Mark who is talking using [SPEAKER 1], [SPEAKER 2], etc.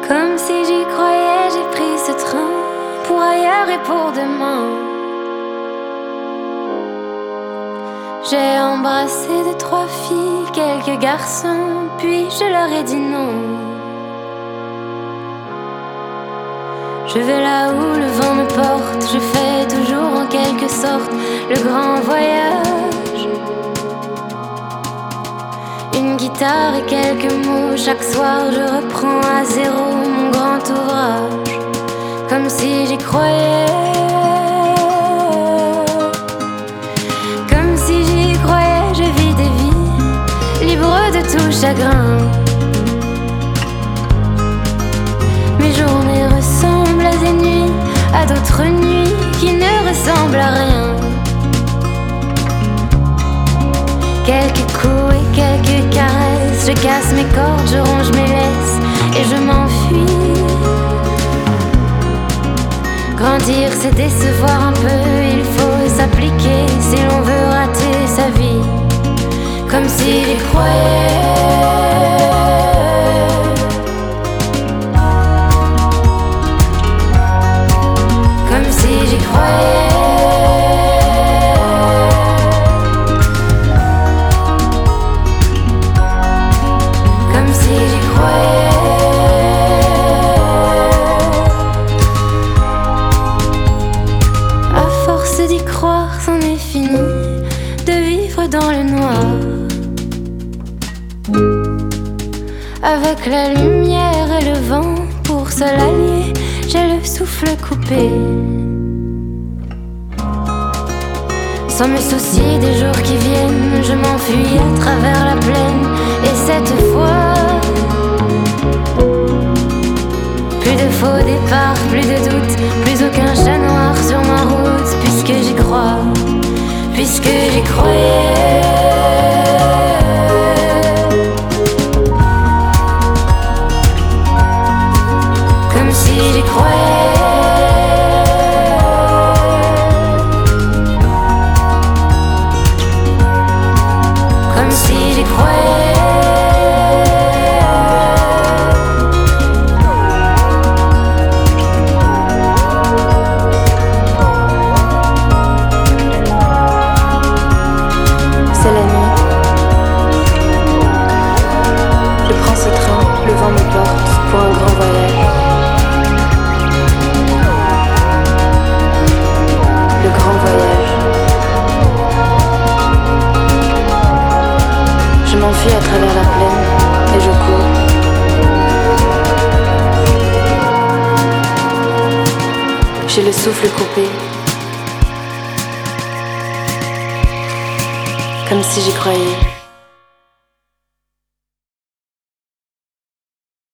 [SPEAKER 1] Comme si j'y croyais, j'ai pris ce train pour ailleurs et pour demain. J'ai embrassé 2-3 filles, quelques garçons, puis je leur ai dit non. Je vais là où le vent me porte, je fais toujours en quelque sorte le grand voyage. Une guitare et quelques mots, chaque soir je reprends à zéro mon grand ouvrage. Comme si j'y croyais, comme si j'y croyais, je vis des vies libres de tout chagrin. Mes journées ressemblent à des nuits, à d'autres nuits qui ne ressemblent à rien. Quelques coups et quelques caresses, je casse mes cordes, je ronge mes laisses et je m'enfuis. Grandir c'est décevoir un peu, il faut s'appliquer si l'on veut rater sa vie. Comme si j'y croyais, comme si j'y croyais. D'y croire, c'en est fini de vivre dans le noir. Avec la lumière et le vent pour seul allié, j'ai le souffle coupé. Sans me soucier des jours qui viennent, je m'enfuis à travers la plaine. Et cette fois, plus de faux départs, plus de doutes, plus aucun chat noir sur ma route. Puisque j'y crois, puisque j'y croyais. Comme si j'y croyais. Comme si j'y croyais. C'est la nuit. Je prends ce train, le vent me porte pour un grand voyage. Le grand voyage. Je m'enfuis à travers la plaine et je cours. J'ai le souffle coupé. Comme si j'y croyais.